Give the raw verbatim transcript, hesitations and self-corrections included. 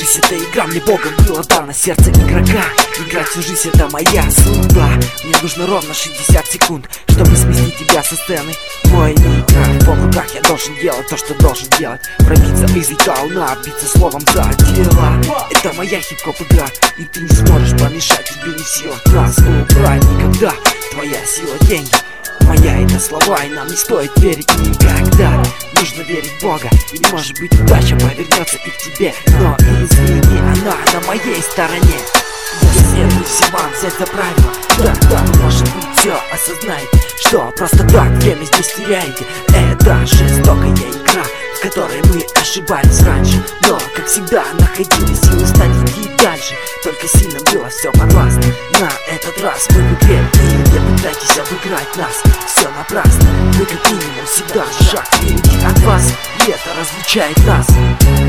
Жизнь это игра, мне Богом было дано сердце игрока. Играть всю жизнь это моя судьба. Мне нужно ровно шестьдесят секунд, чтобы сместить тебя со сцены. Мой микрофон в руках, я должен делать то, что должен делать. Пробиться из волна, биться словом за дело. Это моя хип-хоп игра, и ты не сможешь помешать, тебе не в силах нас убрать никогда. Твоя сила деньги, моя это слова, и нам не стоит верить никогда. Нужно верить в Бога, и может быть удача повернется и к тебе. Но извини, она на моей стороне. Если нет всем взять за правило, да, да, может быть все осознает, что просто так время здесь теряете. Это жестокая игра, в которой мы ошибались раньше, но, как всегда, находили силы стать идти дальше. Только сильно было все подвластно. На этот раз мы в игре, и не пытайтесь обыграть нас, все напрасно. Вы как минимум всегда шаг впереди от вас, и это различает нас.